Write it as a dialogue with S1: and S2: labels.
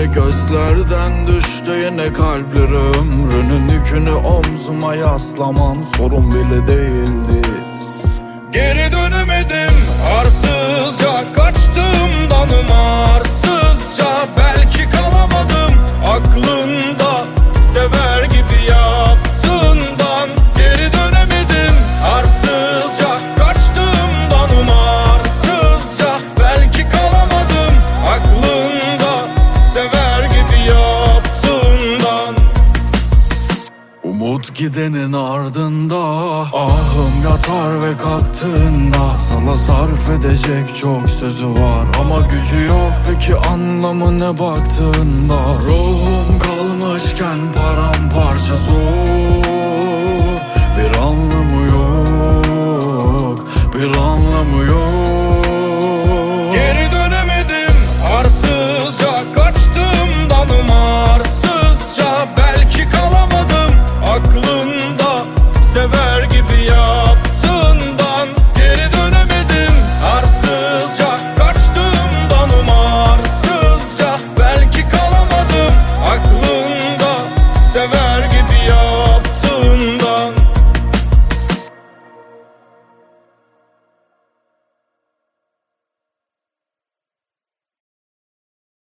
S1: Yine gözlerden düştü yine kalpler. Ömrünün yükünü omzuma yaslamam sorun bile değildi. Geri dönemedim arsızca, kaçtığımdan umarsızca. Belki kalamadım aklında, sever gibi yaptığından. Geri dönemedim arsızca, kaçtığımdan umarsızca. Belki kalamadım aklında, sever gibi yaptığından. Umut gidenin ardında, ahım yatar ve kalktığında. Sana sarf edecek çok sözü var ama gücü yok, peki anlamı ne baktığında? Ruhum kalmışken paramparça zor, bir anlamı yok, bir anlamı yok. Geri dönemedim arsız